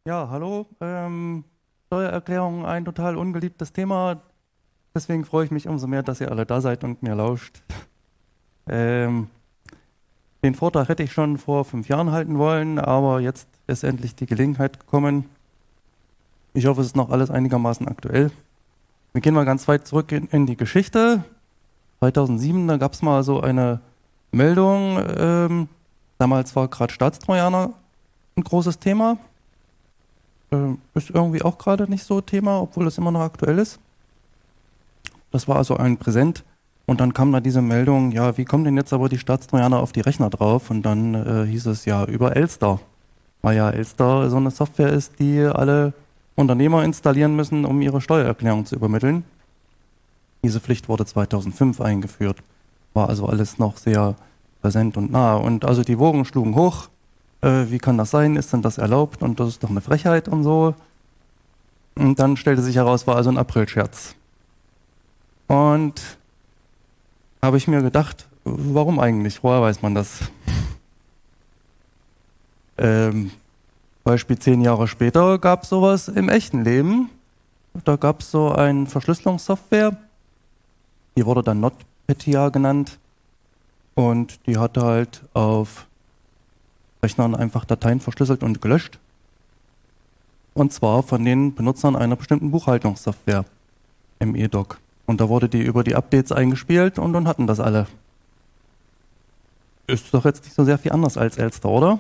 Ja, hallo. Steuererklärung, ein total ungeliebtes Thema. Deswegen freue ich mich umso mehr, dass ihr alle da seid und mir lauscht. Ähm, Den Vortrag hätte ich schon vor 5 Jahren halten wollen, aber jetzt ist endlich die Gelegenheit gekommen. Ich hoffe, es ist noch alles einigermaßen aktuell. Wir gehen mal ganz weit zurück in die Geschichte. 2007, da gab es mal so eine Meldung. Damals war gerade Staatstrojaner ein großes Thema. Ist irgendwie auch gerade nicht so Thema, obwohl es immer noch aktuell ist. Das war also ein Präsent. Und dann kam da diese Meldung, ja, wie kommen denn jetzt aber die Staatstrojaner auf die Rechner drauf? Und dann hieß es ja über Elster. Weil ja Elster so eine Software ist, die alle Unternehmer installieren müssen, um ihre Steuererklärung zu übermitteln. Diese Pflicht wurde 2005 eingeführt. War also alles noch sehr präsent und nah. Und also die Wogen schlugen hoch. Wie kann das sein? Ist denn das erlaubt? Und das ist doch eine Frechheit und so. Und dann stellte sich heraus, war also ein Aprilscherz. Und habe ich mir gedacht, warum eigentlich? Woher weiß man das? Ähm, Beispiel 10 Jahre später gab es sowas im echten Leben. Da gab es so eine Verschlüsselungssoftware, die wurde dann NotPetya genannt und die hatte halt auf Rechnern einfach Dateien verschlüsselt und gelöscht. Und zwar von den Benutzern einer bestimmten Buchhaltungssoftware im eDoc. Und da wurde die über die Updates eingespielt und dann hatten das alle. Ist doch jetzt nicht so sehr viel anders als Elster, oder?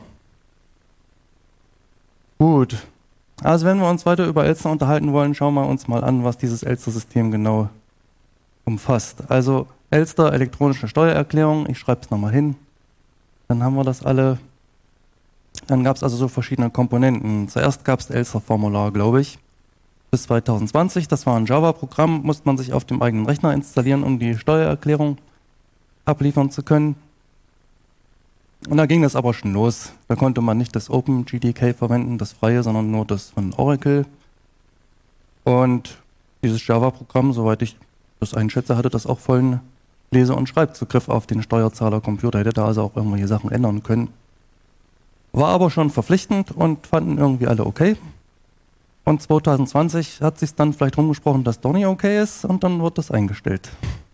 Gut. Also wenn wir uns weiter über Elster unterhalten wollen, schauen wir uns mal an, was dieses Elster-System genau umfasst. Also Elster, elektronische Steuererklärung, ich schreibe es nochmal hin. Dann haben wir das alle. Dann gab es also so verschiedene Komponenten. Zuerst gab es Elster-Formular, glaube ich. Bis 2020, das war ein Java-Programm, musste man sich auf dem eigenen Rechner installieren, um die Steuererklärung abliefern zu können. Und da ging das aber schon los. Da konnte man nicht das OpenGDK verwenden, das freie, sondern nur das von Oracle. Und dieses Java-Programm, soweit ich das einschätze, hatte das auch vollen Lese- und Schreibzugriff auf den Steuerzahlercomputer, hätte da also auch irgendwelche Sachen ändern können. War aber schon verpflichtend und fanden irgendwie alle okay. Und 2020 hat sich dann vielleicht rumgesprochen, dass doch nicht okay ist und dann wird das eingestellt.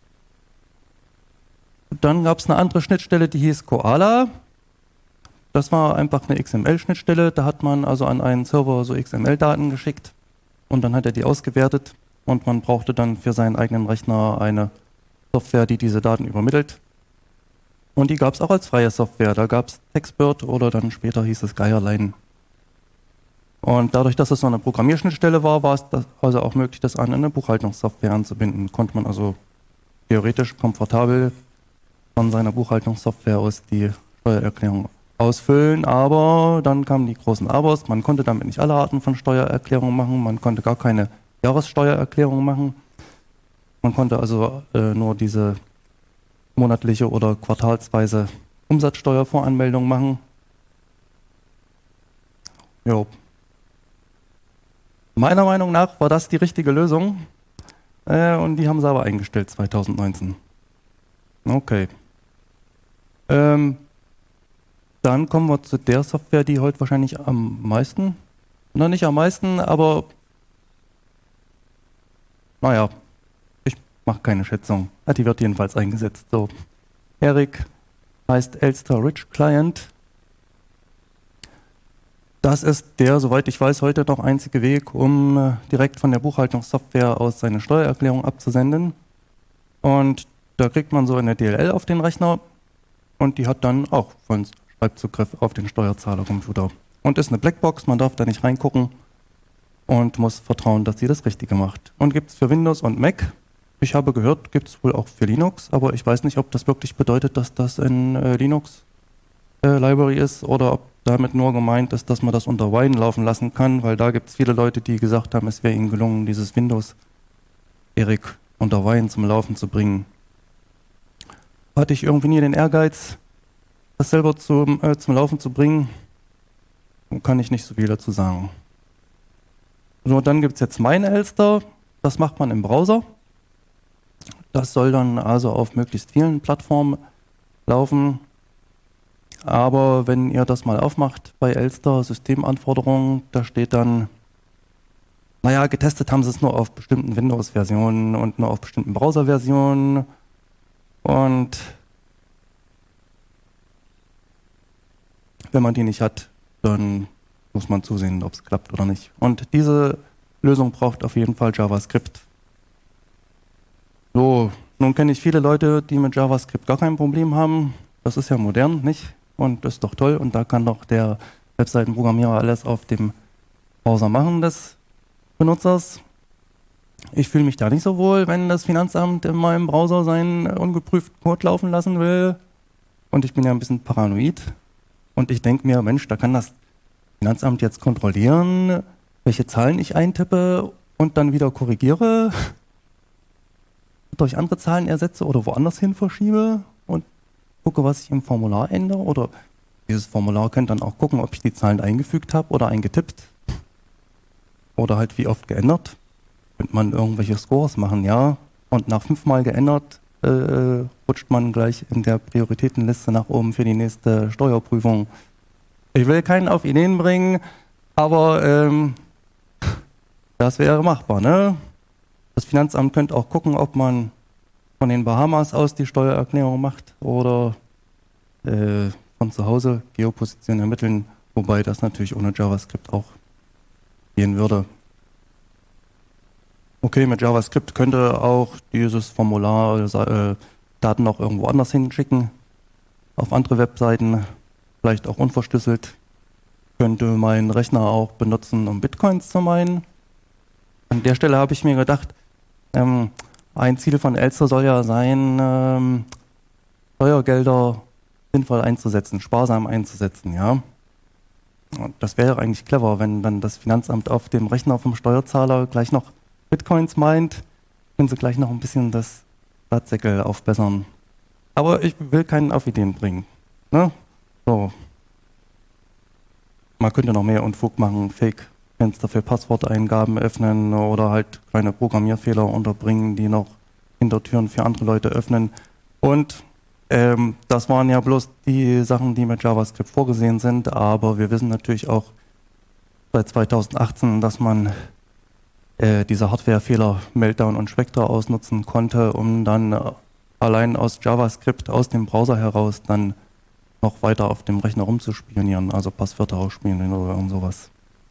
Dann gab es eine andere Schnittstelle, die hieß Koala. Das war einfach eine XML-Schnittstelle. Da hat man also an einen Server so XML-Daten geschickt und dann hat er die ausgewertet und man brauchte dann für seinen eigenen Rechner eine Software, die diese Daten übermittelt. Und die gab es auch als freie Software. Da gab es TextBird oder dann später hieß es Geierlein. Und dadurch, dass es so eine Programmierschnittstelle war, war es also auch möglich, das an eine Buchhaltungssoftware anzubinden. Konnte man also theoretisch komfortabel von seiner Buchhaltungssoftware aus die Steuererklärung ausfüllen, aber dann kamen die großen Abers. Man konnte damit nicht alle Arten von Steuererklärungen machen, man konnte gar keine Jahressteuererklärung machen. Man konnte also nur diese monatliche oder quartalsweise Umsatzsteuervoranmeldung machen. Jo. Meiner Meinung nach war das die richtige Lösung und die haben sie aber eingestellt 2019. Okay. Dann kommen wir zu der Software, die heute wahrscheinlich am meisten, na nicht am meisten, aber naja, ich mache keine Schätzung. Die wird jedenfalls eingesetzt. So, Eric heißt Elster Rich Client. Das ist der, soweit ich weiß, heute noch einzige Weg, um direkt von der Buchhaltungssoftware aus seine Steuererklärung abzusenden. Und da kriegt man so eine DLL auf den Rechner und die hat dann auch vollen Schreibzugriff auf den Steuerzahlercomputer. Und ist eine Blackbox, man darf da nicht reingucken und muss vertrauen, dass sie das Richtige macht. Und gibt es für Windows und Mac. Ich habe gehört, gibt es wohl auch für Linux, aber ich weiß nicht, ob das wirklich bedeutet, dass das in Linux Library ist oder ob damit nur gemeint ist, dass man das unter Wine laufen lassen kann, weil da gibt es viele Leute, die gesagt haben, es wäre ihnen gelungen, dieses Windows Eric unter Wine zum Laufen zu bringen. Hatte ich irgendwie nie den Ehrgeiz, das selber zum Laufen zu bringen, kann ich nicht so viel dazu sagen. So, dann gibt es jetzt MeinElster, das macht man im Browser. Das soll dann also auf möglichst vielen Plattformen laufen. Aber wenn ihr das mal aufmacht bei Elster Systemanforderungen, da steht dann, naja, getestet haben sie es nur auf bestimmten Windows-Versionen und nur auf bestimmten Browser-Versionen. Und wenn man die nicht hat, dann muss man zusehen, ob es klappt oder nicht. Und diese Lösung braucht auf jeden Fall JavaScript. So, nun kenne ich viele Leute, die mit JavaScript gar kein Problem haben. Das ist ja modern, nicht? Und das ist doch toll. Und da kann doch der Webseitenprogrammierer alles auf dem Browser machen des Benutzers. Ich fühle mich da nicht so wohl, wenn das Finanzamt in meinem Browser seinen ungeprüften Code laufen lassen will. Und ich bin ja ein bisschen paranoid. Und ich denke mir, Mensch, da kann das Finanzamt jetzt kontrollieren, welche Zahlen ich eintippe und dann wieder korrigiere, durch andere Zahlen ersetze oder woanders hin verschiebe und gucke, was ich im Formular ändere. Oder dieses Formular könnte dann auch gucken, ob ich die Zahlen eingefügt habe oder eingetippt. Oder halt wie oft geändert. Könnte man irgendwelche Scores machen, ja. Und nach 5-mal geändert rutscht man gleich in der Prioritätenliste nach oben für die nächste Steuerprüfung. Ich will keinen auf Ideen bringen, aber das wäre machbar, ne? Das Finanzamt könnte auch gucken, ob man von den Bahamas aus die Steuererklärung macht oder von zu Hause Geoposition ermitteln, wobei das natürlich ohne JavaScript auch gehen würde. Okay, mit JavaScript könnte auch dieses Formular Daten auch irgendwo anders hinschicken, auf andere Webseiten, vielleicht auch unverschlüsselt. Könnte mein Rechner auch benutzen, um Bitcoins zu meinen. An der Stelle habe ich mir gedacht, ein Ziel von Elster soll ja sein, Steuergelder sinnvoll einzusetzen, sparsam einzusetzen, ja. Und das wäre eigentlich clever, wenn dann das Finanzamt auf dem Rechner vom Steuerzahler gleich noch Bitcoins meint, können sie gleich noch ein bisschen das Staatssäckel aufbessern. Aber ich will keinen auf Ideen bringen. Ne? So. Man könnte noch mehr Unfug machen, Fake-Fenster für Passworteingaben öffnen oder halt kleine Programmierfehler unterbringen, die noch Hintertüren für andere Leute öffnen. Und das waren ja bloß die Sachen, die mit JavaScript vorgesehen sind, aber wir wissen natürlich auch seit 2018, dass man diese Hardwarefehler Meltdown und Spectre ausnutzen konnte, um dann allein aus JavaScript, aus dem Browser heraus, dann noch weiter auf dem Rechner rumzuspionieren, also Passwörter ausspionieren oder irgend sowas.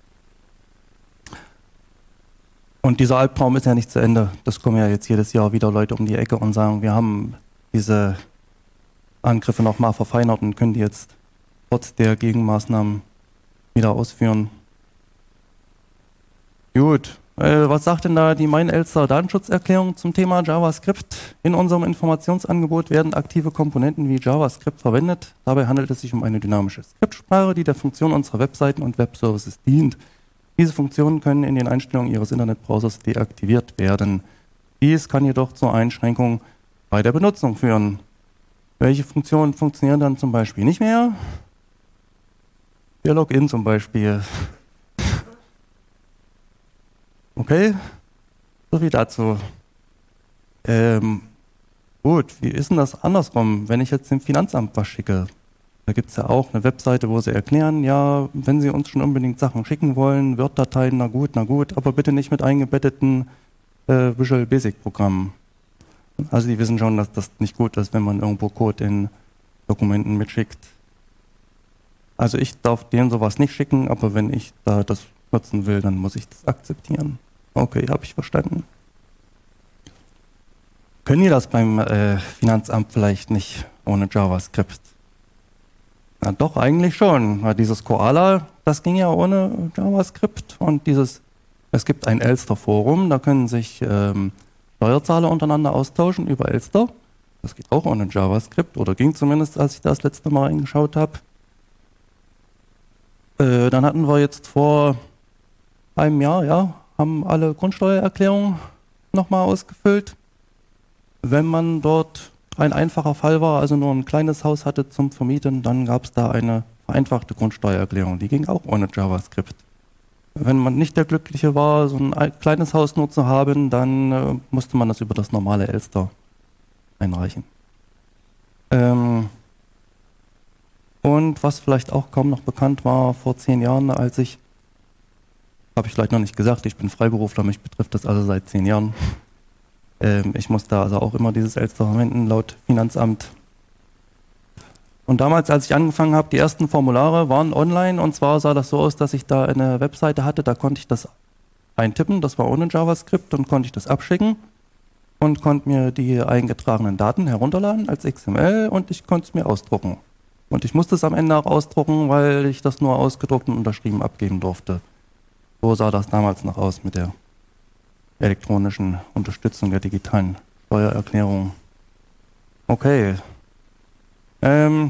Und dieser Albtraum ist ja nicht zu Ende. Das kommen ja jetzt jedes Jahr wieder Leute um die Ecke und sagen, wir haben diese Angriffe nochmal verfeinert und können die jetzt trotz der Gegenmaßnahmen wieder ausführen. Gut. Was sagt denn da die Mein-Elster Datenschutzerklärung zum Thema JavaScript? In unserem Informationsangebot werden aktive Komponenten wie JavaScript verwendet. Dabei handelt es sich um eine dynamische Skriptsprache, die der Funktion unserer Webseiten und Webservices dient. Diese Funktionen können in den Einstellungen Ihres Internetbrowsers deaktiviert werden. Dies kann jedoch zur Einschränkung bei der Benutzung führen. Welche Funktionen funktionieren dann zum Beispiel nicht mehr? Der Login zum Beispiel. Okay, so viel dazu. Gut, wie ist denn das andersrum, wenn ich jetzt dem Finanzamt was schicke? Da gibt es ja auch eine Webseite, wo sie erklären, ja, wenn Sie uns schon unbedingt Sachen schicken wollen, Word-Dateien, na gut, aber bitte nicht mit eingebetteten Visual Basic Programmen. Also die wissen schon, dass das nicht gut ist, wenn man irgendwo Code in Dokumenten mitschickt. Also ich darf denen sowas nicht schicken, aber wenn ich da das nutzen will, dann muss ich das akzeptieren. Okay, habe ich verstanden. Können die das beim Finanzamt vielleicht nicht ohne JavaScript? Na doch, eigentlich schon. Ja, dieses Koala, das ging ja ohne JavaScript und es gibt ein Elster-Forum, da können sich Steuerzahler untereinander austauschen über Elster. Das geht auch ohne JavaScript oder ging zumindest, als ich das letzte Mal reingeschaut habe. Dann hatten wir jetzt vor einem Jahr, ja, haben alle Grundsteuererklärungen nochmal ausgefüllt. Wenn man dort ein einfacher Fall war, also nur ein kleines Haus hatte zum Vermieten, dann gab es da eine vereinfachte Grundsteuererklärung. Die ging auch ohne JavaScript. Wenn man nicht der Glückliche war, so ein kleines Haus nur zu haben, dann musste man das über das normale Elster einreichen. Und was vielleicht auch kaum noch bekannt war, vor 10 Jahren, habe ich vielleicht noch nicht gesagt, ich bin Freiberufler, mich betrifft das also seit 10 Jahren. Ich muss da also auch immer dieses Elster verwenden, laut Finanzamt. Und damals, als ich angefangen habe, die ersten Formulare waren online, und zwar sah das so aus, dass ich da eine Webseite hatte, da konnte ich das eintippen, das war ohne JavaScript, und konnte ich das abschicken und konnte mir die eingetragenen Daten herunterladen als XML und ich konnte es mir ausdrucken. Und ich musste es am Ende auch ausdrucken, weil ich das nur ausgedruckt und unterschrieben abgeben durfte. So sah das damals noch aus mit der elektronischen Unterstützung der digitalen Steuererklärung. Okay. Na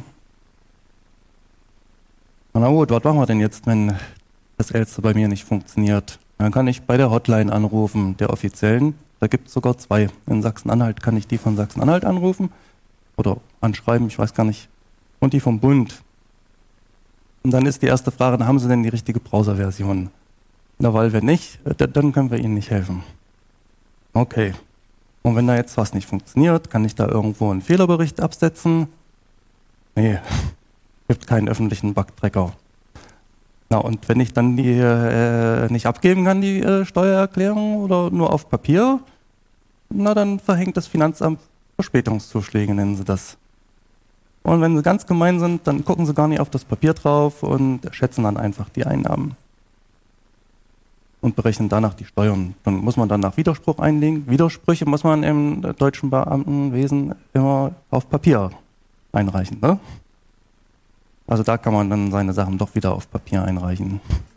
gut, was machen wir denn jetzt, wenn das Elster bei mir nicht funktioniert? Dann kann ich bei der Hotline anrufen, der offiziellen. Da gibt es sogar 2. In Sachsen-Anhalt kann ich die von Sachsen-Anhalt anrufen oder anschreiben, ich weiß gar nicht. Und die vom Bund. Und dann ist die erste Frage, dann haben Sie denn die richtige Browser-Version? Na, weil wenn nicht, dann können wir Ihnen nicht helfen. Okay. Und wenn da jetzt was nicht funktioniert, kann ich da irgendwo einen Fehlerbericht absetzen? Nee, gibt keinen öffentlichen Bugtracker. Na, und wenn ich dann die nicht abgeben kann, die Steuererklärung, oder nur auf Papier, na, dann verhängt das Finanzamt Verspätungszuschläge, nennen sie das. Und wenn sie ganz gemein sind, dann gucken sie gar nicht auf das Papier drauf und schätzen dann einfach die Einnahmen. Und berechnen danach die Steuern. Dann muss man danach Widerspruch einlegen. Widersprüche muss man im deutschen Beamtenwesen immer auf Papier einreichen, ne? Also da kann man dann seine Sachen doch wieder auf Papier einreichen.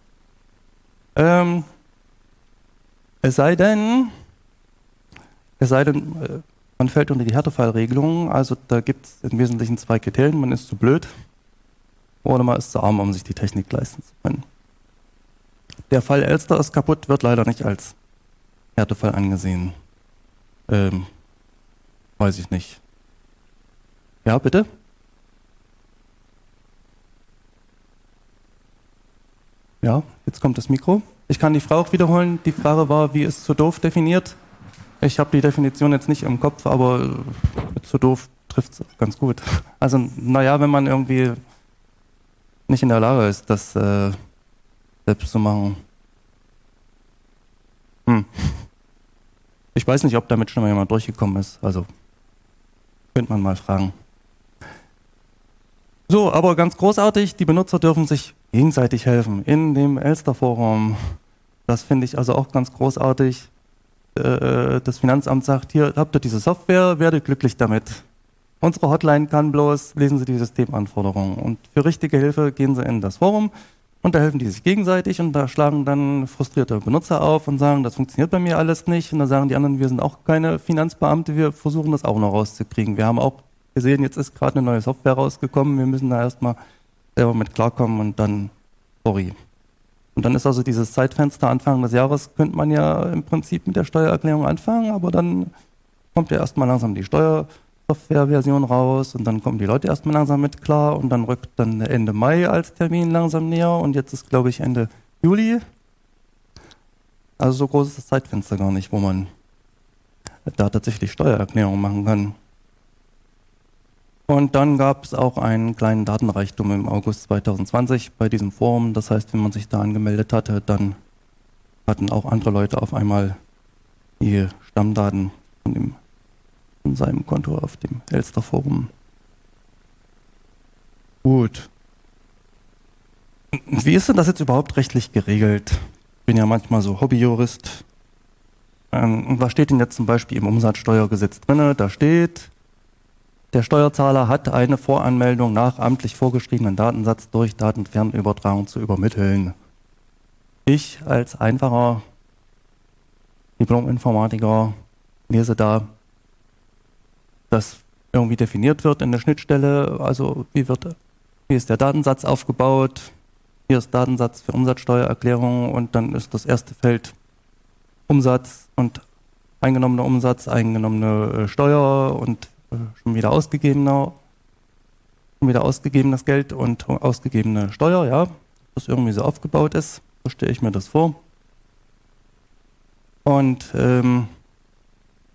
Es sei denn, man fällt unter die Härtefallregelung. Also da gibt es im Wesentlichen 2 Kriterien. Man ist zu blöd oder man ist zu arm, um sich die Technik leisten zu können. Der Fall Elster ist kaputt, wird leider nicht als Härtefall angesehen. Weiß ich nicht. Ja, bitte? Ja, jetzt kommt das Mikro. Ich kann die Frage auch wiederholen. Die Frage war, wie ist zu doof definiert? Ich habe die Definition jetzt nicht im Kopf, aber zu doof trifft es ganz gut. Also, naja, wenn man irgendwie nicht in der Lage ist, das selbst zu machen. Ich weiß nicht, ob damit schon mal jemand durchgekommen ist. Also, könnte man mal fragen. So, aber ganz großartig, die Benutzer dürfen sich gegenseitig helfen in dem Elster-Forum. Das finde ich also auch ganz großartig. Das Finanzamt sagt, hier habt ihr diese Software, werdet glücklich damit. Unsere Hotline kann bloß, lesen Sie die Systemanforderungen. Und für richtige Hilfe gehen Sie in das Forum und da helfen die sich gegenseitig und da schlagen dann frustrierte Benutzer auf und sagen, das funktioniert bei mir alles nicht. Und da sagen die anderen, wir sind auch keine Finanzbeamte, wir versuchen das auch noch rauszukriegen. Wir haben auch gesehen, jetzt ist gerade eine neue Software rausgekommen, wir müssen da erstmal selber mit klarkommen und dann, sorry. Und dann ist also dieses Zeitfenster Anfang des Jahres, könnte man ja im Prinzip mit der Steuererklärung anfangen, aber dann kommt ja erstmal langsam die Steuersoftware-Version raus und dann kommen die Leute erstmal langsam mit klar und dann rückt dann Ende Mai als Termin langsam näher und jetzt ist, glaube ich, Ende Juli. Also so groß ist das Zeitfenster gar nicht, wo man da tatsächlich Steuererklärung machen kann. Und dann gab es auch einen kleinen Datenreichtum im August 2020 bei diesem Forum. Das heißt, wenn man sich da angemeldet hatte, dann hatten auch andere Leute auf einmal die Stammdaten von seinem Konto auf dem Elster-Forum. Gut. Wie ist denn das jetzt überhaupt rechtlich geregelt? Ich bin ja manchmal so Hobbyjurist. Und was steht denn jetzt zum Beispiel im Umsatzsteuergesetz drin? Da steht, der Steuerzahler hat eine Voranmeldung nach amtlich vorgeschriebenen Datensatz durch Datenfernübertragung zu übermitteln. Ich als einfacher Diplom-Informatiker lese da, dass irgendwie definiert wird in der Schnittstelle, also wie ist der Datensatz aufgebaut, hier ist Datensatz für Umsatzsteuererklärung und dann ist das erste Feld Umsatz und eingenommener Umsatz, eingenommene Steuer und schon wieder ausgegebenes Geld und ausgegebene Steuer, ja, das irgendwie so aufgebaut ist, so stelle ich mir das vor. Und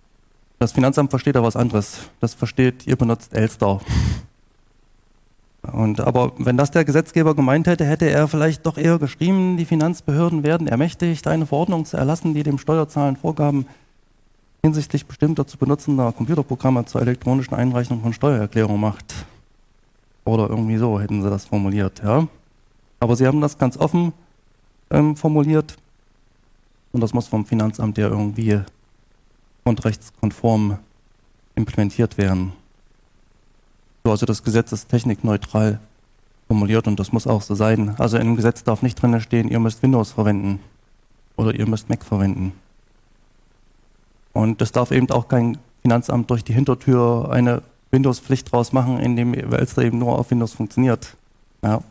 das Finanzamt versteht da was anderes. Das versteht, ihr benutzt Elster. Aber wenn das der Gesetzgeber gemeint hätte, hätte er vielleicht doch eher geschrieben, die Finanzbehörden werden ermächtigt, eine Verordnung zu erlassen, die dem Steuerzahlen Vorgaben hinsichtlich bestimmter zu benutzender Computerprogramme zur elektronischen Einreichung von Steuererklärungen macht. Oder irgendwie so hätten sie das formuliert. Ja? Aber sie haben das ganz offen formuliert und das muss vom Finanzamt ja irgendwie grundrechtskonform implementiert werden. So, also das Gesetz ist technikneutral formuliert und das muss auch so sein. Also in dem Gesetz darf nicht drin stehen, ihr müsst Windows verwenden oder ihr müsst Mac verwenden. Und es darf eben auch kein Finanzamt durch die Hintertür eine Windows-Pflicht draus machen, indem Elster eben nur auf Windows funktioniert. Ja.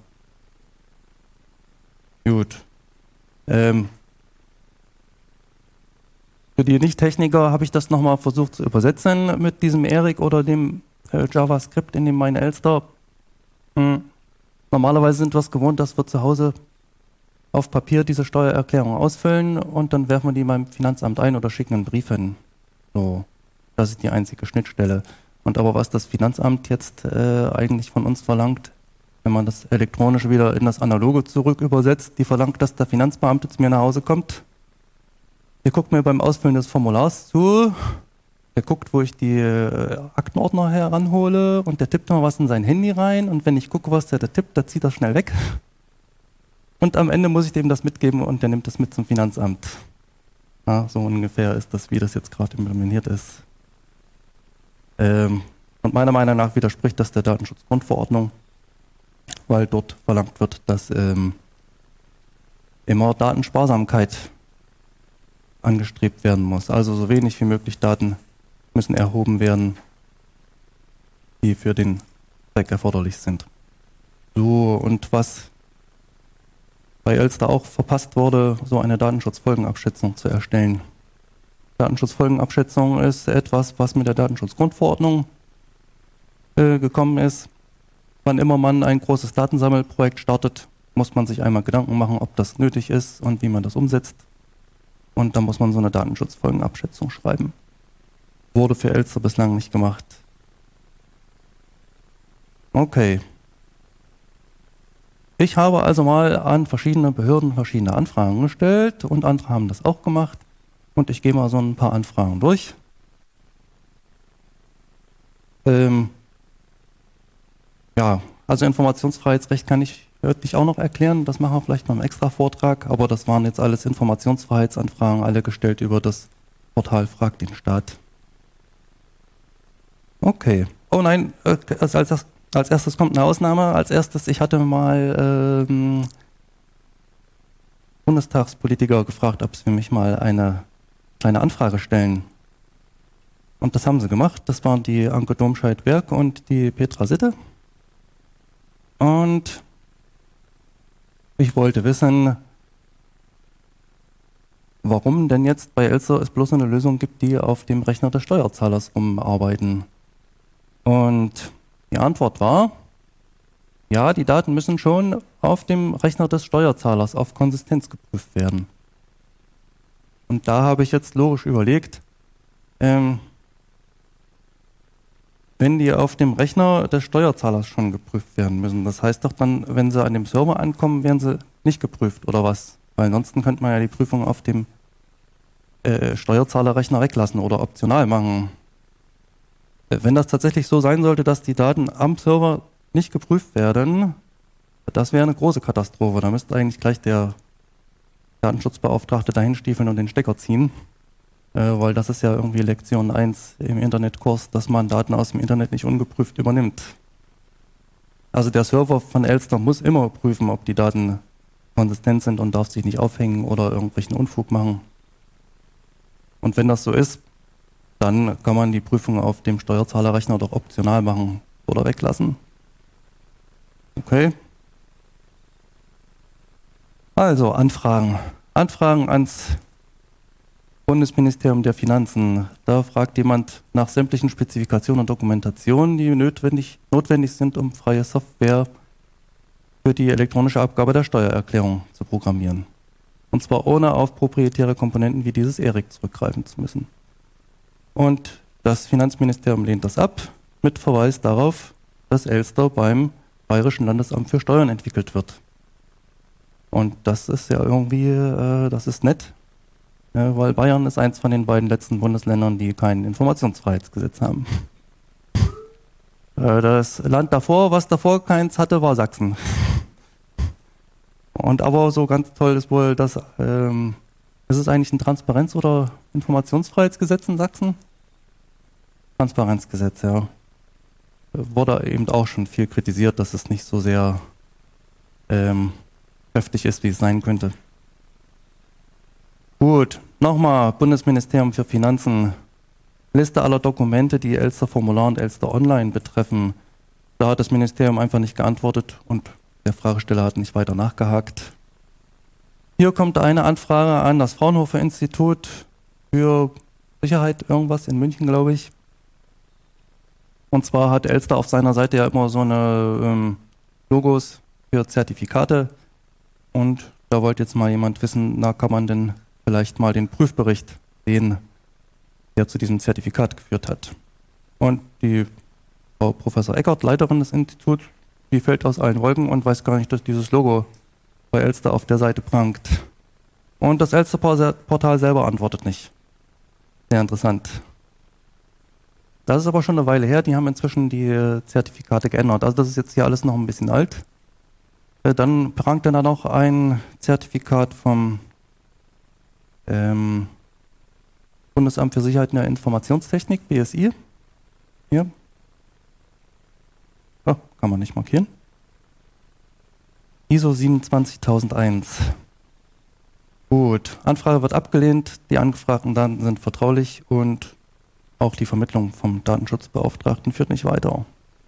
Gut. Für die Nicht-Techniker habe ich das nochmal versucht zu übersetzen mit diesem Eric oder dem JavaScript in dem MeinElster. Normalerweise sind wir es gewohnt, dass wir zu Hause auf Papier diese Steuererklärung ausfüllen und dann werfen wir die beim Finanzamt ein oder schicken einen Brief hin. So, das ist die einzige Schnittstelle. Und aber was das Finanzamt jetzt eigentlich von uns verlangt, wenn man das Elektronische wieder in das Analoge zurück übersetzt, die verlangt, dass der Finanzbeamte zu mir nach Hause kommt. Der guckt mir beim Ausfüllen des Formulars zu, der guckt, wo ich die Aktenordner heranhole und der tippt mal was in sein Handy rein und wenn ich gucke, was der tippt, der zieht das schnell weg. Und am Ende muss ich dem das mitgeben und der nimmt das mit zum Finanzamt. Ja, so ungefähr ist das, wie das jetzt gerade implementiert ist. Und meiner Meinung nach widerspricht das der Datenschutzgrundverordnung, weil dort verlangt wird, dass immer Datensparsamkeit angestrebt werden muss. Also so wenig wie möglich Daten müssen erhoben werden, die für den Zweck erforderlich sind. So, und was bei Elster auch verpasst wurde, so eine Datenschutzfolgenabschätzung zu erstellen. Datenschutzfolgenabschätzung ist etwas, was mit der Datenschutzgrundverordnung gekommen ist. Wann immer man ein großes Datensammelprojekt startet, muss man sich einmal Gedanken machen, ob das nötig ist und wie man das umsetzt. Und dann muss man so eine Datenschutzfolgenabschätzung schreiben. Wurde für Elster bislang nicht gemacht. Okay. Ich habe also mal an verschiedene Behörden verschiedene Anfragen gestellt und andere haben das auch gemacht. Und ich gehe mal so ein paar Anfragen durch. Ja, also Informationsfreiheitsrecht kann ich wirklich auch noch erklären. Das machen wir vielleicht noch im extra Vortrag. Aber das waren jetzt alles Informationsfreiheitsanfragen, alle gestellt über das Portal Frag den Staat. Okay. Oh nein, als erstes kommt eine Ausnahme. Als erstes, ich hatte mal Bundestagspolitiker gefragt, ob sie für mich mal eine kleine Anfrage stellen. Und das haben sie gemacht. Das waren die Anke Domscheit-Berg und die Petra Sitte. Und ich wollte wissen, warum denn jetzt bei Elster es bloß eine Lösung gibt, die auf dem Rechner des Steuerzahlers rumarbeiten. Und die Antwort war, ja, die Daten müssen schon auf dem Rechner des Steuerzahlers auf Konsistenz geprüft werden. Und da habe ich jetzt logisch überlegt, wenn die auf dem Rechner des Steuerzahlers schon geprüft werden müssen, das heißt doch dann, wenn sie an dem Server ankommen, werden sie nicht geprüft oder was? Weil ansonsten könnte man ja die Prüfung auf dem Steuerzahlerrechner weglassen oder optional machen. Wenn das tatsächlich so sein sollte, dass die Daten am Server nicht geprüft werden, das wäre eine große Katastrophe. Da müsste eigentlich gleich der Datenschutzbeauftragte dahin stiefeln und den Stecker ziehen, weil das ist ja irgendwie Lektion 1 im Internetkurs, dass man Daten aus dem Internet nicht ungeprüft übernimmt. Also der Server von Elster muss immer prüfen, ob die Daten konsistent sind und darf sich nicht aufhängen oder irgendwelchen Unfug machen. Und wenn das so ist, dann kann man die Prüfung auf dem Steuerzahlerrechner doch optional machen oder weglassen. Okay. Also Anfragen. Anfragen ans Bundesministerium der Finanzen. Da fragt jemand nach sämtlichen Spezifikationen und Dokumentationen, die notwendig sind, um freie Software für die elektronische Abgabe der Steuererklärung zu programmieren. Und zwar ohne auf proprietäre Komponenten wie dieses ERIC zurückgreifen zu müssen. Und das Finanzministerium lehnt das ab, mit Verweis darauf, dass Elster beim Bayerischen Landesamt für Steuern entwickelt wird. Und das ist ja irgendwie, das ist nett, weil Bayern ist eins von den beiden letzten Bundesländern, die kein Informationsfreiheitsgesetz haben. Das Land davor, was davor keins hatte, war Sachsen. Und aber so ganz toll ist wohl, dass ist es eigentlich ein Transparenz- oder Informationsfreiheitsgesetz in Sachsen? Transparenzgesetz, ja. Wurde eben auch schon viel kritisiert, dass es nicht so sehr kräftig ist, wie es sein könnte. Gut, nochmal Bundesministerium für Finanzen. Liste aller Dokumente, die Elster Formular und Elster Online betreffen. Da hat das Ministerium einfach nicht geantwortet und der Fragesteller hat nicht weiter nachgehakt. Hier kommt eine Anfrage an das Fraunhofer Institut für Sicherheit, irgendwas in München, glaube ich. Und zwar hat Elster auf seiner Seite ja immer so eine Logos für Zertifikate. Und da wollte jetzt mal jemand wissen, na, kann man denn vielleicht mal den Prüfbericht sehen, der zu diesem Zertifikat geführt hat. Und die Frau Professor Eckert, Leiterin des Instituts, die fällt aus allen Wolken und weiß gar nicht, dass dieses Logo bei Elster auf der Seite prangt. Und das Elster-Portal selber antwortet nicht. Sehr interessant. Das ist aber schon eine Weile her, die haben inzwischen die Zertifikate geändert. Also das ist jetzt hier alles noch ein bisschen alt. Dann prangte da noch ein Zertifikat vom Bundesamt für Sicherheit in der Informationstechnik, BSI. Hier. Oh, kann man nicht markieren. ISO 27001. Gut, Anfrage wird abgelehnt, die angefragten Daten sind vertraulich und auch die Vermittlung vom Datenschutzbeauftragten führt nicht weiter.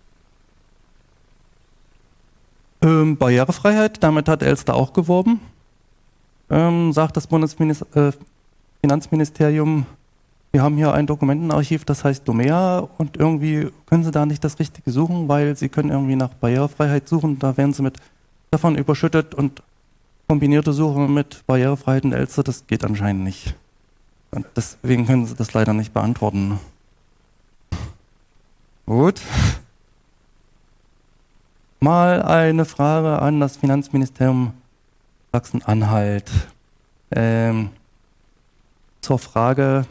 Barrierefreiheit, damit hat Elster auch geworben. Sagt das Bundesfinanzministerium, wir haben hier ein Dokumentenarchiv, das heißt Domea und irgendwie können Sie da nicht das Richtige suchen, weil Sie können irgendwie nach Barrierefreiheit suchen, da werden Sie mit davon überschüttet und kombinierte Suche mit Barrierefreiheit in Elster, das geht anscheinend nicht. Und deswegen können Sie das leider nicht beantworten. Gut. Mal eine Frage an das Finanzministerium Sachsen-Anhalt. Zur Frage,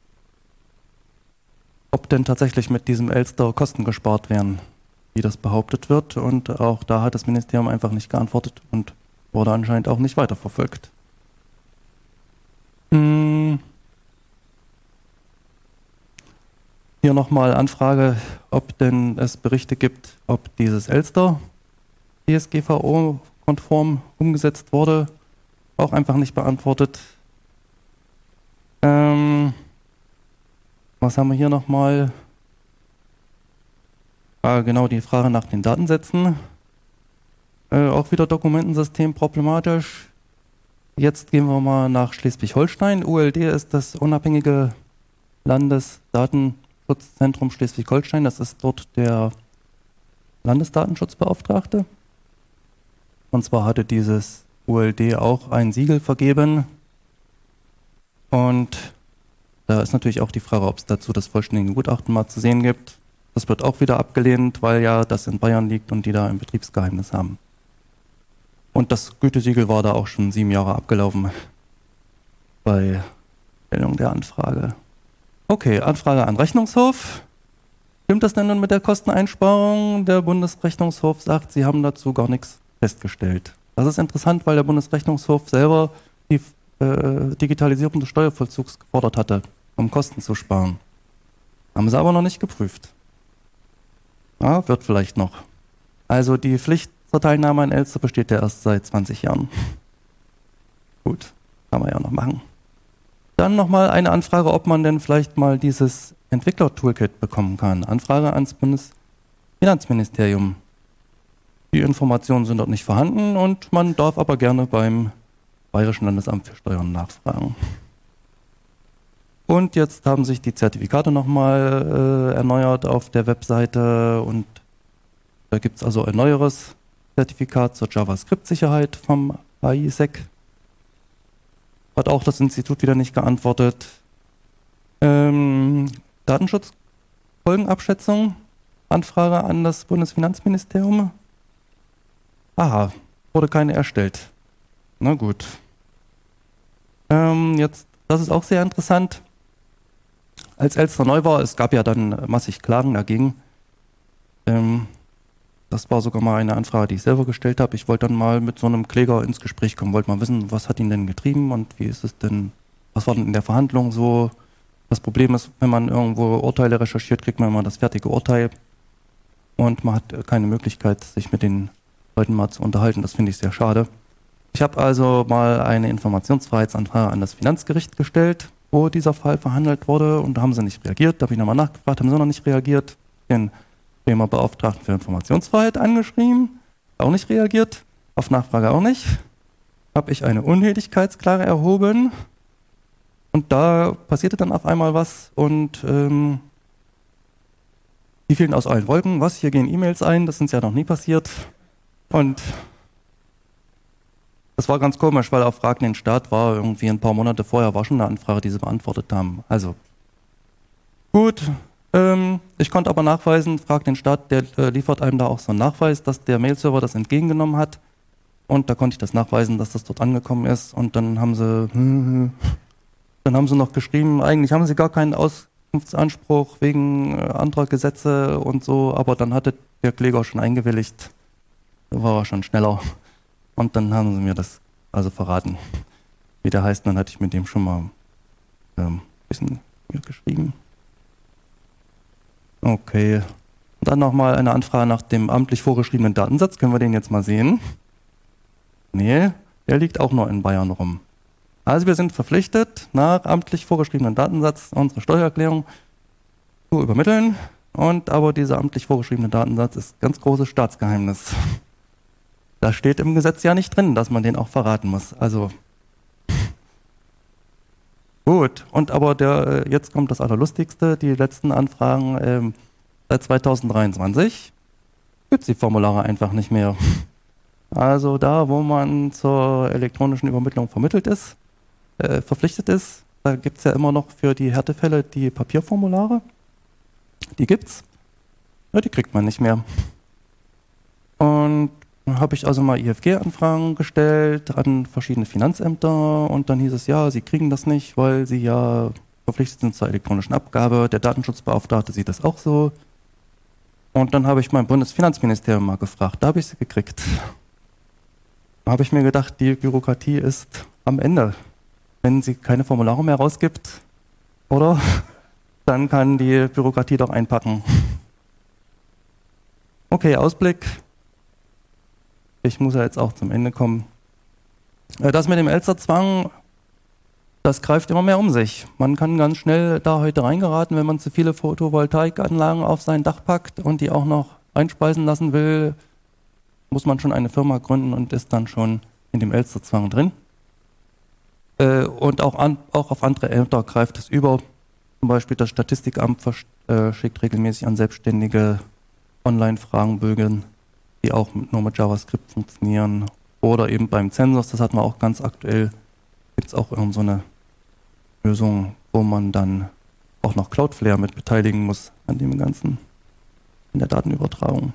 ob denn tatsächlich mit diesem Elster Kosten gespart werden, wie das behauptet wird. Und auch da hat das Ministerium einfach nicht geantwortet und wurde anscheinend auch nicht weiterverfolgt. Hier nochmal Anfrage, ob denn es Berichte gibt, ob dieses Elster DSGVO-konform umgesetzt wurde. Auch einfach nicht beantwortet. Was haben wir hier nochmal? Genau, die Frage nach den Datensätzen. Auch wieder Dokumentensystem problematisch. Jetzt gehen wir mal nach Schleswig-Holstein. ULD ist das unabhängige Landesdatenschutzzentrum Schleswig-Holstein. Das ist dort der Landesdatenschutzbeauftragte. Und zwar hatte dieses ULD auch ein Siegel vergeben. Und da ist natürlich auch die Frage, ob es dazu das vollständige Gutachten mal zu sehen gibt. Das wird auch wieder abgelehnt, weil ja das in Bayern liegt und die da ein Betriebsgeheimnis haben. Und das Gütesiegel war da auch schon 7 Jahre abgelaufen bei Stellung der Anfrage. Okay, Anfrage an Rechnungshof. Stimmt das denn nun mit der Kosteneinsparung? Der Bundesrechnungshof sagt, sie haben dazu gar nichts festgestellt. Das ist interessant, weil der Bundesrechnungshof selber die Digitalisierung des Steuervollzugs gefordert hatte, um Kosten zu sparen. Haben sie aber noch nicht geprüft. Ja, wird vielleicht noch. Also die Pflicht zur Teilnahme an Elster besteht ja erst seit 20 Jahren. Gut, kann man ja noch machen. Dann nochmal eine Anfrage, ob man denn vielleicht mal dieses Entwickler-Toolkit bekommen kann. Anfrage ans Bundesfinanzministerium. Die Informationen sind dort nicht vorhanden und man darf aber gerne beim Bayerischen Landesamt für Steuern nachfragen. Und jetzt haben sich die Zertifikate nochmal erneuert auf der Webseite und da gibt es also ein neueres Zertifikat zur JavaScript-Sicherheit vom AISEC. Hat auch das Institut wieder nicht geantwortet. Datenschutzfolgenabschätzung, Anfrage an das Bundesfinanzministerium. Aha, wurde keine erstellt. Na gut. Jetzt, das ist auch sehr interessant. Als Elster neu war, es gab ja dann massig Klagen dagegen. Das war sogar mal eine Anfrage, die ich selber gestellt habe. Ich wollte dann mal mit so einem Kläger ins Gespräch kommen, wollte mal wissen, was hat ihn denn getrieben und wie ist es denn, was war denn in der Verhandlung so. Das Problem ist, wenn man irgendwo Urteile recherchiert, kriegt man immer das fertige Urteil und man hat keine Möglichkeit, sich mit den Leuten mal zu unterhalten. Das finde ich sehr schade. Ich habe also mal eine Informationsfreiheitsanfrage an das Finanzgericht gestellt, wo dieser Fall verhandelt wurde und da haben sie nicht reagiert. Da habe ich nochmal nachgefragt, haben sie noch nicht reagiert. Den Bremer Beauftragten für Informationsfreiheit angeschrieben, auch nicht reagiert. Auf Nachfrage auch nicht. Habe ich eine Untätigkeitsklage erhoben und da passierte dann auf einmal was und die fielen aus allen Wolken. Was, hier gehen E-Mails ein, das ist uns ja noch nie passiert. Und das war ganz komisch, weil auf Fragen den Staat war irgendwie ein paar Monate vorher war schon eine Anfrage, die sie beantwortet haben. Also gut, ich konnte aber nachweisen, fragt den Staat, der liefert einem da auch so einen Nachweis, dass der Mail-Server das entgegengenommen hat. Und da konnte ich das nachweisen, dass das dort angekommen ist. Und dann haben sie noch geschrieben, eigentlich haben sie gar keinen Auskunftsanspruch wegen anderer Gesetze und so, aber dann hatte der Kläger schon eingewilligt. Da war er schon schneller. Und dann haben sie mir das also verraten, wie der heißt. Dann hatte ich mit dem schon mal ein bisschen geschrieben. Okay. Und dann nochmal eine Anfrage nach dem amtlich vorgeschriebenen Datensatz. Können wir den jetzt mal sehen? Nee, der liegt auch nur in Bayern rum. Also wir sind verpflichtet, nach amtlich vorgeschriebenen Datensatz unsere Steuererklärung zu übermitteln. Und aber dieser amtlich vorgeschriebene Datensatz ist ganz großes Staatsgeheimnis. Da steht im Gesetz ja nicht drin, dass man den auch verraten muss. Also gut, und aber jetzt kommt das Allerlustigste, die letzten Anfragen seit 2023 gibt es die Formulare einfach nicht mehr. Also da, wo man zur elektronischen Übermittlung verpflichtet ist, da gibt es ja immer noch für die Härtefälle die Papierformulare. Die gibt's, ja, die kriegt man nicht mehr. Und dann habe ich also mal IFG-Anfragen gestellt an verschiedene Finanzämter und dann hieß es, ja, sie kriegen das nicht, weil sie ja verpflichtet sind zur elektronischen Abgabe. Der Datenschutzbeauftragte sieht das auch so. Und dann habe ich mein Bundesfinanzministerium mal gefragt, da habe ich sie gekriegt. Da habe ich mir gedacht, die Bürokratie ist am Ende. Wenn sie keine Formulare mehr rausgibt, oder? Dann kann die Bürokratie doch einpacken. Okay, Ausblick. Ich muss ja jetzt auch zum Ende kommen. Das mit dem Elster-Zwang, das greift immer mehr um sich. Man kann ganz schnell da heute reingeraten, wenn man zu viele Photovoltaikanlagen auf sein Dach packt und die auch noch einspeisen lassen will, muss man schon eine Firma gründen und ist dann schon in dem Elster-Zwang drin. Und auch auf andere Ämter greift es über. Zum Beispiel das Statistikamt schickt regelmäßig an Selbstständige Online-Fragenbögen, die auch nur mit JavaScript funktionieren. Oder eben beim Zensus, das hatten wir auch ganz aktuell, gibt es auch irgend so eine Lösung, wo man dann auch noch Cloudflare mit beteiligen muss an dem Ganzen, in der Datenübertragung.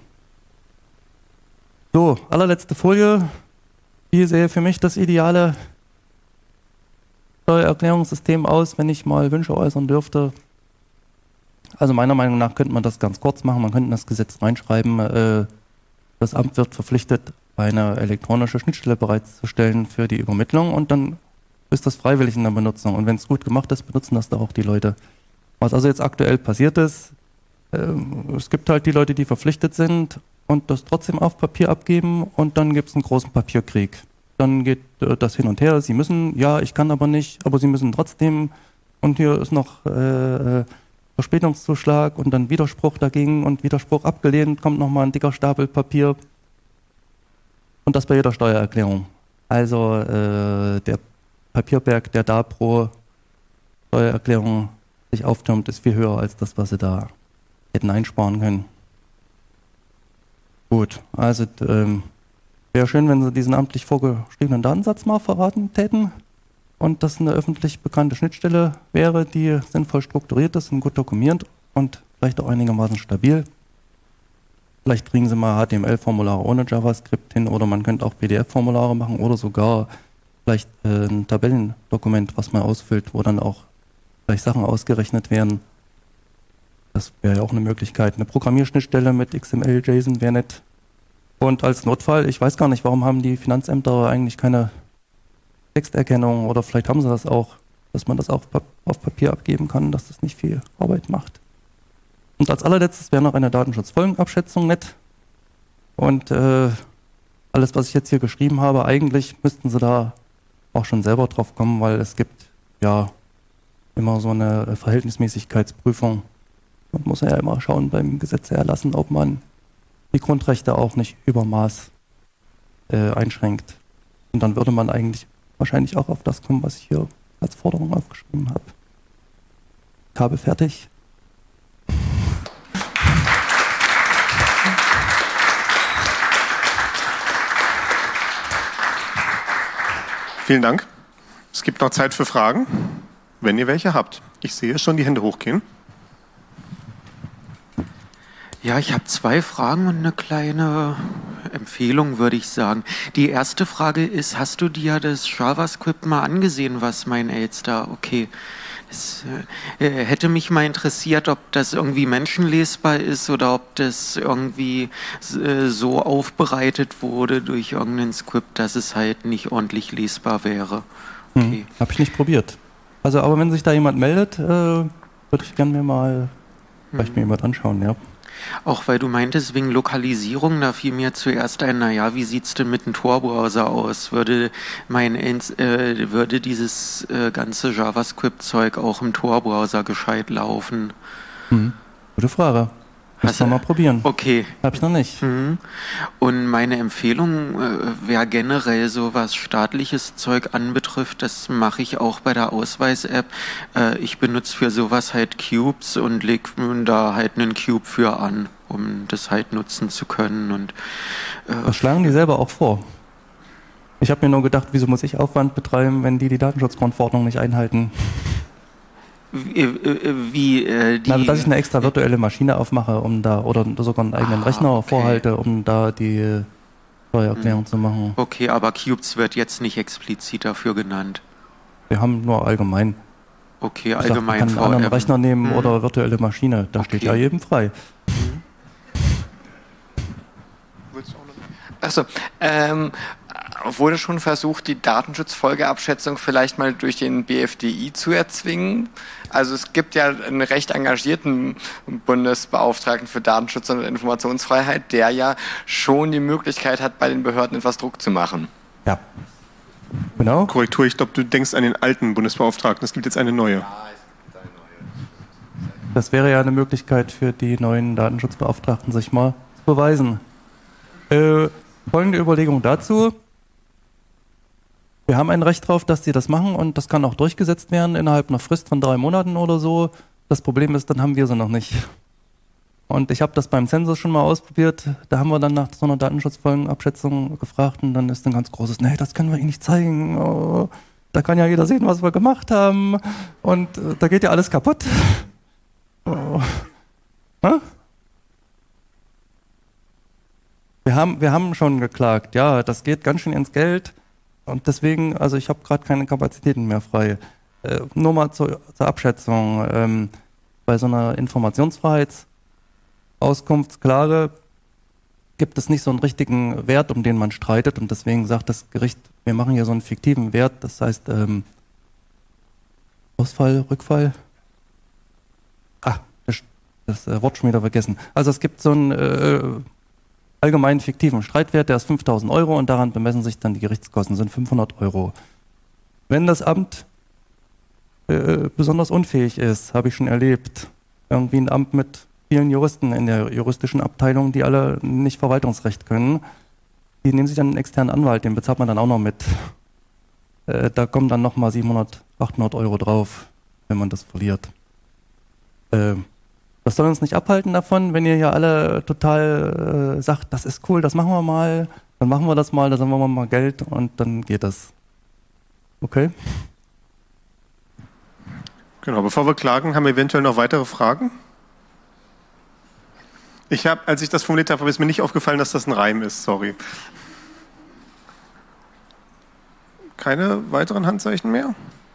So, allerletzte Folie. Wie sähe für mich das ideale Steuererklärungssystem aus, wenn ich mal Wünsche äußern dürfte? Also meiner Meinung nach könnte man das ganz kurz machen. Man könnte in das Gesetz reinschreiben, das Amt wird verpflichtet, eine elektronische Schnittstelle bereitzustellen für die Übermittlung und dann ist das freiwillig in der Benutzung. Und wenn es gut gemacht ist, benutzen das da auch die Leute. Was also jetzt aktuell passiert ist, es gibt halt die Leute, die verpflichtet sind und das trotzdem auf Papier abgeben und dann gibt es einen großen Papierkrieg. Dann geht das hin und her, sie müssen, ja, ich kann aber nicht, aber sie müssen trotzdem und hier ist noch Verspätungszuschlag und dann Widerspruch dagegen und Widerspruch abgelehnt, kommt nochmal ein dicker Stapel Papier und das bei jeder Steuererklärung. Also der Papierberg, der da pro Steuererklärung sich auftürmt, ist viel höher als das, was sie da hätten einsparen können. Gut, also wäre schön, wenn Sie diesen amtlich vorgeschriebenen Datensatz mal verraten täten und das eine öffentlich bekannte Schnittstelle wäre, die sinnvoll strukturiert ist und gut dokumentiert und vielleicht auch einigermaßen stabil. vielleicht kriegen sie mal HTML-Formulare ohne JavaScript hin oder man könnte auch PDF-Formulare machen oder sogar vielleicht ein Tabellendokument, was man ausfüllt, wo dann auch vielleicht Sachen ausgerechnet werden. Das wäre ja auch eine Möglichkeit. Eine Programmierschnittstelle mit XML, JSON wäre nett. Und als Notfall, ich weiß gar nicht, warum haben die Finanzämter eigentlich keine Texterkennung oder vielleicht haben sie das auch, dass man das auch auf Papier abgeben kann, dass das nicht viel Arbeit macht. Und als allerletztes wäre noch eine Datenschutzfolgenabschätzung nett. Und alles, was ich jetzt hier geschrieben habe, eigentlich müssten sie da auch schon selber drauf kommen, weil es gibt ja immer so eine Verhältnismäßigkeitsprüfung. Man muss ja immer schauen beim Gesetzeerlassen, ob man die Grundrechte auch nicht übermaß einschränkt. Und dann würde man eigentlich wahrscheinlich auch auf das kommen, was ich hier als Forderung aufgeschrieben habe. Ich habe fertig. Vielen Dank. Es gibt noch Zeit für Fragen, wenn ihr welche habt. Ich sehe schon die Hände hochgehen. Ja, ich habe 2 Fragen und eine kleine Empfehlung, würde ich sagen. Die erste Frage ist, hast du dir das JavaScript mal angesehen, was mein Aids da, okay. Es hätte mich mal interessiert, ob das irgendwie menschenlesbar ist oder ob das irgendwie so aufbereitet wurde durch irgendein Skript, dass es halt nicht ordentlich lesbar wäre. Okay. Habe ich nicht probiert. Also, aber wenn sich da jemand meldet, würde ich gerne mir mal vielleicht mir jemand anschauen, ja. Auch weil du meintest, wegen Lokalisierung, da fiel mir zuerst ein, naja, wie sieht's denn mit dem Tor-Browser aus? Würde dieses ganze JavaScript-Zeug auch im Tor-Browser gescheit laufen? Gute Frage. Müssen wir mal probieren. Okay. Hab ich noch nicht. Und meine Empfehlung wäre generell so, was staatliches Zeug anbetrifft, das mache ich auch bei der Ausweis-App. Ich benutze für sowas halt Cubes und lege da halt einen Cube für an, um das halt nutzen zu können. Und das schlagen die selber auch vor. Ich habe mir nur gedacht, wieso muss ich Aufwand betreiben, wenn die Datenschutzgrundverordnung nicht einhalten? Dass ich eine extra virtuelle Maschine aufmache, um da oder sogar einen eigenen Rechner vorhalte, um da die Steuererklärung zu machen. Okay, aber Cubes wird jetzt nicht explizit dafür genannt. Wir haben nur allgemein. Okay, allgemein. Man kann einen anderen Rechner nehmen oder virtuelle Maschine. Da steht ja jedem frei. Achso, wurde schon versucht, die Datenschutzfolgeabschätzung vielleicht mal durch den BfDI zu erzwingen? Also es gibt ja einen recht engagierten Bundesbeauftragten für Datenschutz und Informationsfreiheit, der ja schon die Möglichkeit hat, bei den Behörden etwas Druck zu machen. Ja, genau. Korrektur, ich glaube, du denkst an den alten Bundesbeauftragten. Es gibt jetzt eine neue. Das wäre ja eine Möglichkeit für die neuen Datenschutzbeauftragten, sich mal zu beweisen. Folgende Überlegung dazu. Wir haben ein Recht drauf, dass sie das machen und das kann auch durchgesetzt werden innerhalb einer Frist von 3 Monaten oder so. Das Problem ist, dann haben wir sie noch nicht. Und ich habe das beim Zensus schon mal ausprobiert. Da haben wir dann nach so einer Datenschutzfolgenabschätzung gefragt und dann ist ein ganz großes, nee, das können wir Ihnen nicht zeigen. Oh, da kann ja jeder sehen, was wir gemacht haben. Und da geht ja alles kaputt. Oh. Wir haben schon geklagt. Ja, das geht ganz schön ins Geld. Und deswegen, also ich habe gerade keine Kapazitäten mehr frei. Nur mal zur Abschätzung. Bei so einer Informationsfreiheitsauskunftsklage gibt es nicht so einen richtigen Wert, um den man streitet. Und deswegen sagt das Gericht, wir machen hier so einen fiktiven Wert. Das heißt, Ausfall, Rückfall. Das Wort schon wieder vergessen. Also es gibt so einen allgemeinen fiktiven Streitwert, der ist 5.000 € und daran bemessen sich dann die Gerichtskosten, sind 500 €. Wenn das Amt besonders unfähig ist, habe ich schon erlebt, irgendwie ein Amt mit vielen Juristen in der juristischen Abteilung, die alle nicht Verwaltungsrecht können, die nehmen sich dann einen externen Anwalt, den bezahlt man dann auch noch mit. Da kommen dann nochmal 700, 800 € drauf, wenn man das verliert. Das soll uns nicht abhalten davon, wenn ihr ja alle total sagt, das ist cool, das machen wir mal, dann machen wir das mal, da sammeln wir mal Geld und dann geht das. Okay? Genau, bevor wir klagen, haben wir eventuell noch weitere Fragen? Als ich das formuliert habe, ist mir nicht aufgefallen, dass das ein Reim ist. Sorry. Keine weiteren Handzeichen mehr?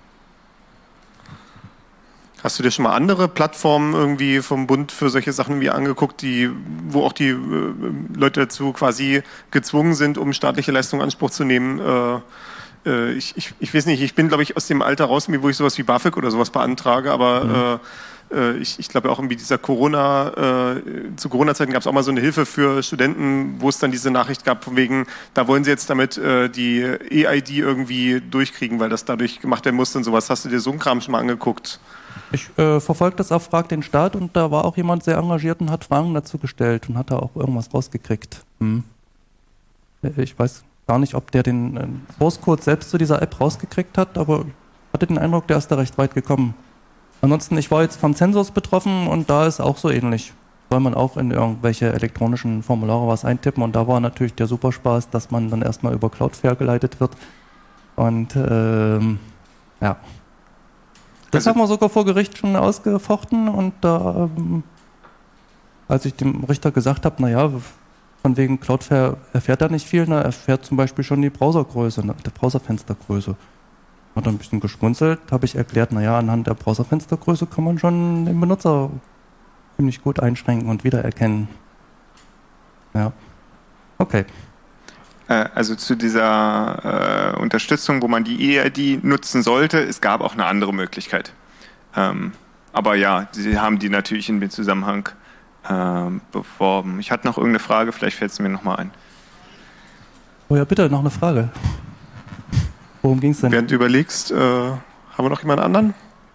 Hast du dir schon mal andere Plattformen irgendwie vom Bund für solche Sachen wie angeguckt, wo auch die Leute dazu quasi gezwungen sind, um staatliche Leistungen in Anspruch zu nehmen? Ich weiß nicht, ich bin, glaube ich, aus dem Alter raus, wo ich sowas wie BAföG oder sowas beantrage, aber ich glaube auch irgendwie zu Corona-Zeiten gab es auch mal so eine Hilfe für Studenten, wo es dann diese Nachricht gab, von wegen, da wollen sie jetzt damit die EID irgendwie durchkriegen, weil das dadurch gemacht werden musste und sowas. Hast du dir so einen Kram schon mal angeguckt? Ich verfolge das auf Frag den Staat und da war auch jemand sehr engagiert und hat Fragen dazu gestellt und hat da auch irgendwas rausgekriegt. Ich weiß gar nicht, ob der den Source Code selbst zu dieser App rausgekriegt hat, aber ich hatte den Eindruck, der ist da recht weit gekommen. Ansonsten, ich war jetzt vom Zensus betroffen und da ist auch so ähnlich. Soll man auch in irgendwelche elektronischen Formulare was eintippen und da war natürlich der Superspaß, dass man dann erstmal über Cloudflare geleitet wird und ja. Das haben wir sogar vor Gericht schon ausgefochten und da, als ich dem Richter gesagt habe, naja, von wegen Cloudflare erfährt er nicht viel, er erfährt zum Beispiel schon die Browsergröße, die Browserfenstergröße. Hat er ein bisschen geschmunzelt, habe ich erklärt, naja, anhand der Browserfenstergröße kann man schon den Benutzer ziemlich gut einschränken und wiedererkennen. Ja, okay. Also zu dieser Unterstützung, wo man die EID nutzen sollte, es gab auch eine andere Möglichkeit. Aber ja, Sie haben die natürlich in dem Zusammenhang beworben. Ich hatte noch irgendeine Frage, vielleicht fällt es mir nochmal ein. Oh ja, bitte, noch eine Frage. Worum ging es denn? Während du überlegst, haben wir noch jemanden anderen?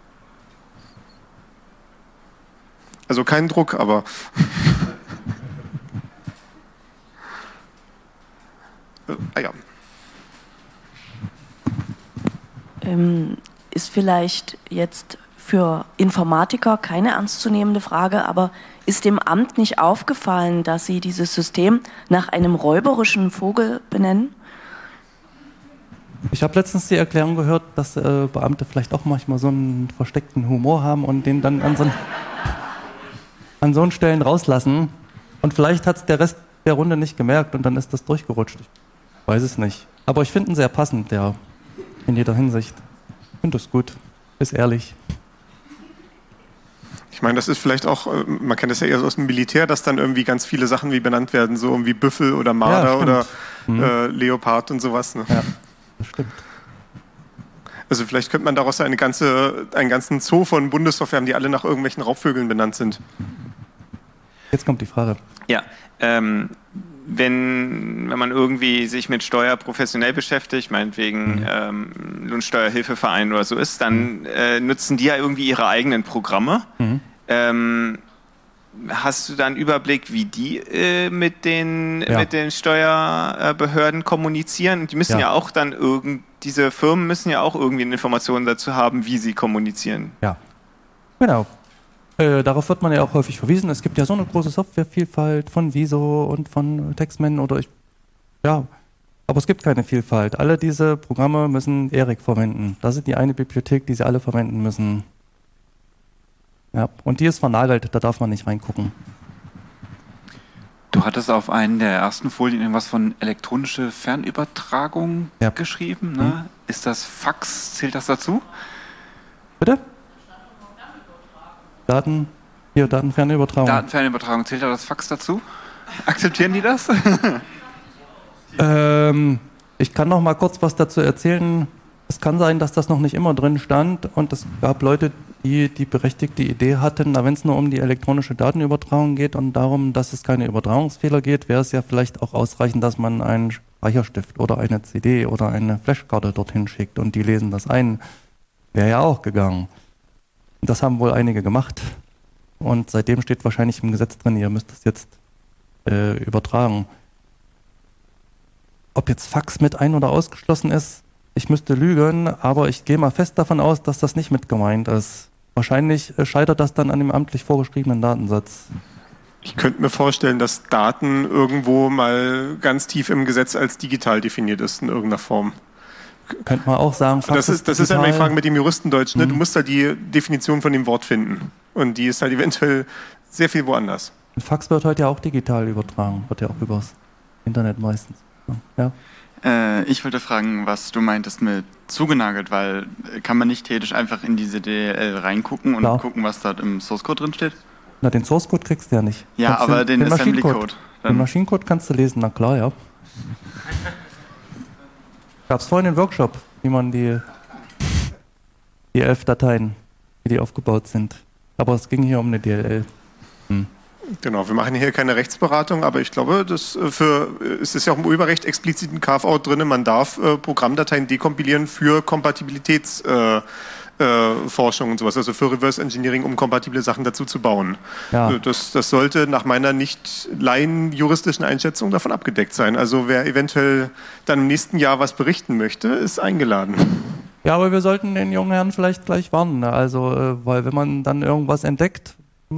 Also keinen Druck, aber... ja. Ist vielleicht jetzt für Informatiker keine ernstzunehmende Frage, aber ist dem Amt nicht aufgefallen, dass Sie dieses System nach einem räuberischen Vogel benennen? Ich habe letztens die Erklärung gehört, dass Beamte vielleicht auch manchmal so einen versteckten Humor haben und den dann an so Stellen rauslassen. Und vielleicht hat es der Rest der Runde nicht gemerkt und dann ist das durchgerutscht. Ich weiß es nicht. Aber ich finde ihn sehr passend, ja, in jeder Hinsicht. Ich finde das gut, ist ehrlich. Ich meine, das ist vielleicht auch, man kennt das ja eher so aus dem Militär, dass dann irgendwie ganz viele Sachen wie benannt werden, so irgendwie Büffel oder Marder oder Leopard und sowas. Ne? Ja, das stimmt. Also vielleicht könnte man daraus einen ganzen Zoo von Bundessoftware haben, die alle nach irgendwelchen Raubvögeln benannt sind. Jetzt kommt die Frage. Ja, wenn man irgendwie sich mit Steuer professionell beschäftigt, meinetwegen Lohnsteuerhilfeverein oder so ist, dann nutzen die ja irgendwie ihre eigenen Programme. Hast du da einen Überblick, wie die mit den Steuerbehörden kommunizieren? Die müssen ja auch dann diese Firmen müssen ja auch irgendwie eine Information dazu haben, wie sie kommunizieren. Ja, genau. Darauf wird man ja auch häufig verwiesen. Es gibt ja so eine große Softwarevielfalt von Wieso und von Taxman aber es gibt keine Vielfalt. Alle diese Programme müssen ERIC verwenden. Das ist die eine Bibliothek, die sie alle verwenden müssen. Ja, und die ist vernagelt, da darf man nicht reingucken. Du hattest auf einen der ersten Folien irgendwas von elektronische Fernübertragung geschrieben, ne? Ist das Fax, zählt das dazu? Bitte? Datenfernübertragung. Datenfernübertragung, zählt da das Fax dazu? Akzeptieren die das? Ich kann noch mal kurz was dazu erzählen. Es kann sein, dass das noch nicht immer drin stand und es gab Leute, die berechtigte Idee hatten, wenn es nur um die elektronische Datenübertragung geht und darum, dass es keine Übertragungsfehler geht, wäre es ja vielleicht auch ausreichend, dass man einen Speicherstift oder eine CD oder eine Flashkarte dorthin schickt und die lesen das ein. Wäre ja auch gegangen. Das haben wohl einige gemacht und seitdem steht wahrscheinlich im Gesetz drin, ihr müsst es jetzt übertragen. Ob jetzt Fax mit ein- oder ausgeschlossen ist, ich müsste lügen, aber ich gehe mal fest davon aus, dass das nicht mit gemeint ist. Wahrscheinlich scheitert das dann an dem amtlich vorgeschriebenen Datensatz. Ich könnte mir vorstellen, dass Daten irgendwo mal ganz tief im Gesetz als digital definiert ist in irgendeiner Form. Könnte man auch sagen, Fax das ist ja immer die Frage mit dem Juristendeutsch. Ne? Du musst halt die Definition von dem Wort finden. Und die ist halt eventuell sehr viel woanders. Ein Fax wird heute ja auch digital übertragen, wird ja auch übers Internet meistens. Ja. Ich wollte fragen, was du meintest mit zugenagelt, weil kann man nicht theoretisch einfach in diese DLL reingucken und gucken, was da im Source Code drin steht? Na, den Source Code kriegst du ja nicht. Ja, aber den Assembly Code. Den Maschinencode kannst du lesen, na klar, ja. Gab es vorhin den Workshop, wie man die 11 Dateien, wie die aufgebaut sind. Aber es ging hier um eine DLL. Genau, wir machen hier keine Rechtsberatung, aber ich glaube, es ist ja auch im Urheberrecht explizit ein Carve-out drin, man darf Programmdateien dekompilieren für Kompatibilitätsforschung und sowas, also für Reverse Engineering, um kompatible Sachen dazu zu bauen. Ja. Das sollte nach meiner nicht laienjuristischen Einschätzung davon abgedeckt sein. Also wer eventuell dann im nächsten Jahr was berichten möchte, ist eingeladen. Ja, aber wir sollten den jungen Herren vielleicht gleich warnen. Also, weil wenn man dann irgendwas entdeckt,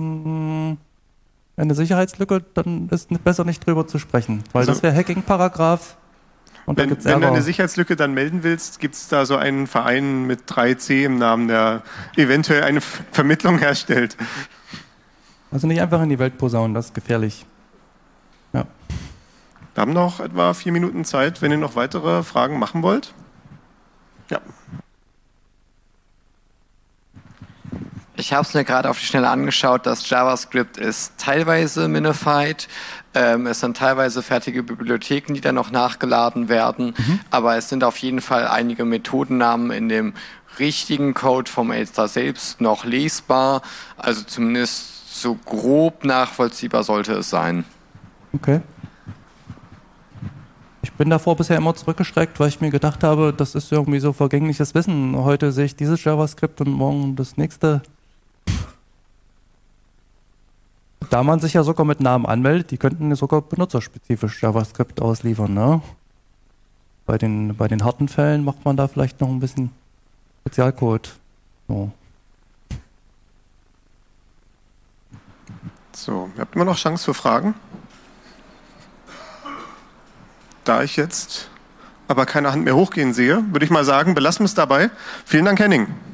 eine Sicherheitslücke, dann ist es besser nicht drüber zu sprechen. Weil das wäre Hacking-Paragraph. Und wenn du eine Sicherheitslücke dann melden willst, gibt es da so einen Verein mit 3C im Namen, der eventuell eine Vermittlung herstellt. Also nicht einfach in die Welt posaunen, das ist gefährlich. Ja. Wir haben noch etwa 4 Minuten Zeit, wenn ihr noch weitere Fragen machen wollt. Ja. Ich habe es mir gerade auf die Schnelle angeschaut, das JavaScript ist teilweise minified, es sind teilweise fertige Bibliotheken, die dann noch nachgeladen werden, aber es sind auf jeden Fall einige Methodennamen in dem richtigen Code vom Elster selbst noch lesbar, also zumindest so grob nachvollziehbar sollte es sein. Okay. Ich bin davor bisher immer zurückgeschreckt, weil ich mir gedacht habe, das ist irgendwie so vergängliches Wissen. Heute sehe ich dieses JavaScript und morgen das nächste. Da man sich ja sogar mit Namen anmeldet, die könnten ja sogar benutzerspezifisch JavaScript ausliefern, ne? Bei den harten Fällen macht man da vielleicht noch ein bisschen Spezialcode. So, ihr habt immer noch Chance für Fragen? Da ich jetzt aber keine Hand mehr hochgehen sehe, würde ich mal sagen, belassen wir es dabei. Vielen Dank, Henning.